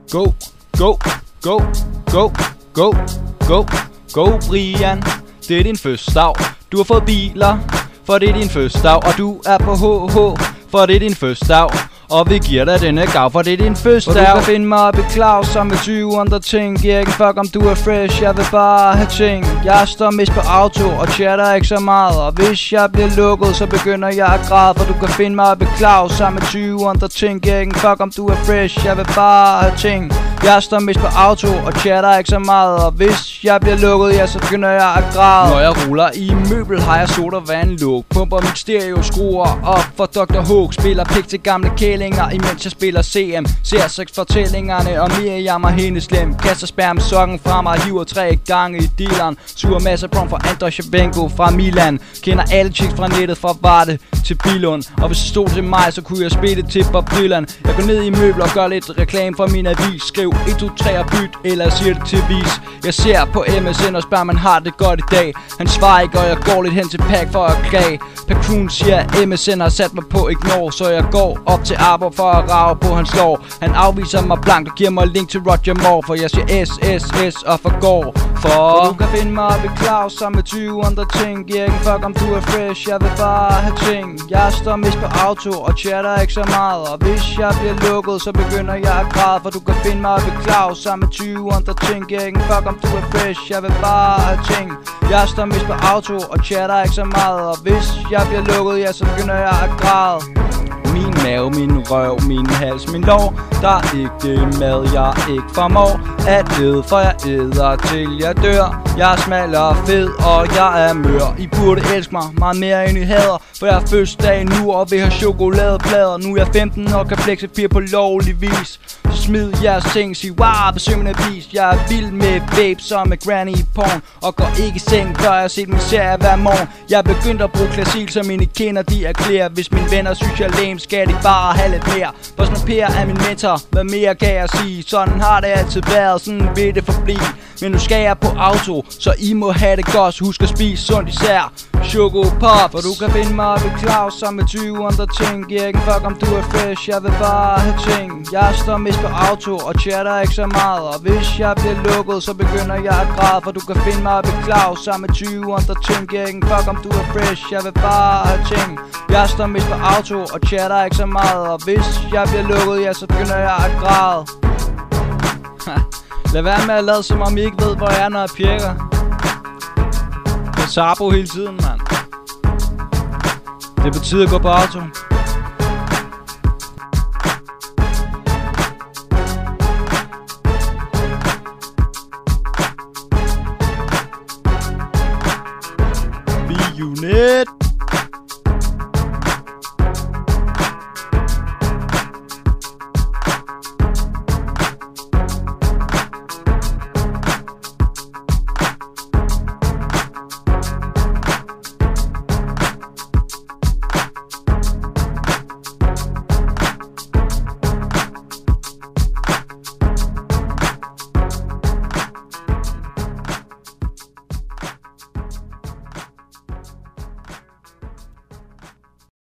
Go, go, go, go, go, go, go, Brian. Det er din fødselsdag. Du har fået biler, for det er din fødselsdag. Og du er på HH, for det er din fødselsdag. Og vi giver dig denne gav, for det er din fødselsdag. Og du kan finde mig op i Claus som med 20 andre ting. Giver ikke fuck om du er fresh, jeg vil bare have ting. Jeg står mest på auto og chatter ikke så meget. Og hvis jeg bliver lukket, så begynder jeg at græde. For du kan finde mig op i Claus sammen med 20 andre ting. Giver ikke fuck om du er fresh, jeg vil bare have ting. Jeg står mest på auto og chatter ikke så meget. Og hvis jeg bliver lukket, ja, så begynder jeg at græde. Når jeg ruller i møbel, har jeg sodavand luk. Pumper mit stereo, skruer op for Dr. Hook. Spiller pik til gamle kælinger, imens jeg spiller CM. Ser 6 fortællingerne og Miriam og hendes slem. Kaster spærm sokken frem og hiver 3 gange i dealeren. Suger masser prom fra Andrei Shevchenko fra Milan. Kender alle chicks fra nettet fra Varde til Billund. Og hvis det stod til mig, så kunne jeg spille til Bob Dylan. Jeg går ned i møbler og gør lidt reklame for min avis. Skriv 1, 2, 3 og byt, eller siger det til vis. Jeg ser på MSN og spørger, man har det godt i dag. Han svarer ikke, og jeg går lidt hen til Pack for at klage. Pakun siger, at MSN har sat mig på ignore. Så jeg går op til Arbor for at rage på hans lår. Han afviser mig blankt og giver mig link til Roger Moore. For jeg siger SSS og forgår. For du kan finde mig op i Claus sammen med 20 andre ting. Giver ikke fuck om du er fresh, jeg vil bare have ting. Jeg står mest på auto og chatter ikke så meget. Og hvis jeg bliver lukket, så begynder jeg at græde. For du kan finde mig op i Claus sammen med 20 andre ting. Giver ikke fuck om du er fresh, jeg vil bare have ting. Jeg står mest på auto og chatter ikke så meget. Og hvis jeg bliver lukket, ja, så begynder jeg at græde. Min mave, min røv, min hals, min lår. Der er ikke det mad, jeg ikke formår at æde, for jeg æder til jeg dør. Jeg er smal og fed, og jeg er mør. I burde elske mig meget mere end I hader. For jeg er fødselsdag nu og vil have chokoladeplader. Nu er jeg 15 og kan flexe piger på lovlig vis. Så smid jeres ting, sig wow, besøgende vis. Jeg er vild med babes som med granny i porn. Og går ikke i seng, før jeg har set min serie hver morgen. Jeg er begyndt at bruge klasil, så mine kender de erklærer. Hvis mine venner synes jeg er lame, skal de bare have lidt mere. For sådan Per er min mentor, hvad mere kan jeg sige? Sådan har det altid været, sådan vil det forblive. Men nu skal jeg på auto, så I må have det godt. Husk at spise sundt især Chocopop. For du kan finde mig op i Claus sammen med 20 andre ting. Giver ikke fuck om du er fresh, jeg vil bare have ting. Jeg står mest på auto og chatter ikke så meget. Og hvis jeg bliver lukket, så begynder jeg at græde. For du kan finde mig op i Claus sammen med 20 andre ting. Giver ikke fuck om du er fresh, jeg vil bare have ting. Jeg står mest på auto og chatter ikke så meget. Og hvis jeg bliver lukket, ja, så begynder jeg at græde. Lad være med at lade som om I ikke ved, hvor jeg er, når jeg pirker. Jeg tager på hele tiden, mand. Det betyder at gå på auto.